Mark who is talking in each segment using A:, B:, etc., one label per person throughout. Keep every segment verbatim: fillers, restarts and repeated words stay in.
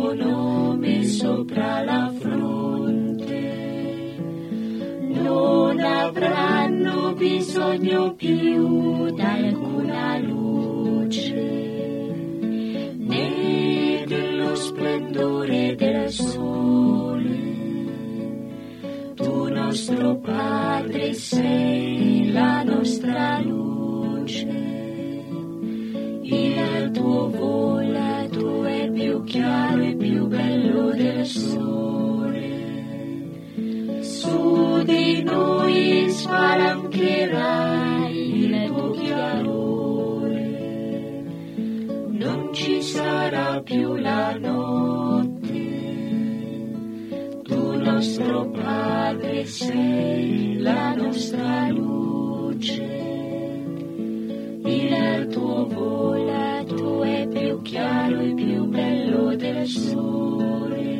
A: tuo nome sopra la fronte, non avranno bisogno più d'alcuna luce, né dello splendore del sole. Tu nostro Padre sei la nostra luce, il tuo volto è più chiaro e più bello del sole. Su di noi spalancherai il tuo chiarore, non ci sarà più la notte. Tu nostro Padre sei la nostra luce, il tuo volto è più chiaro e più bello del sole.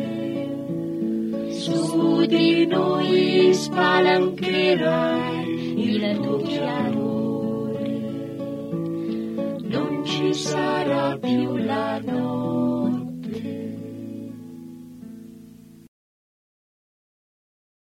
A: Su di noi spalancherai il tuo chiarore, non ci sarà più la notte.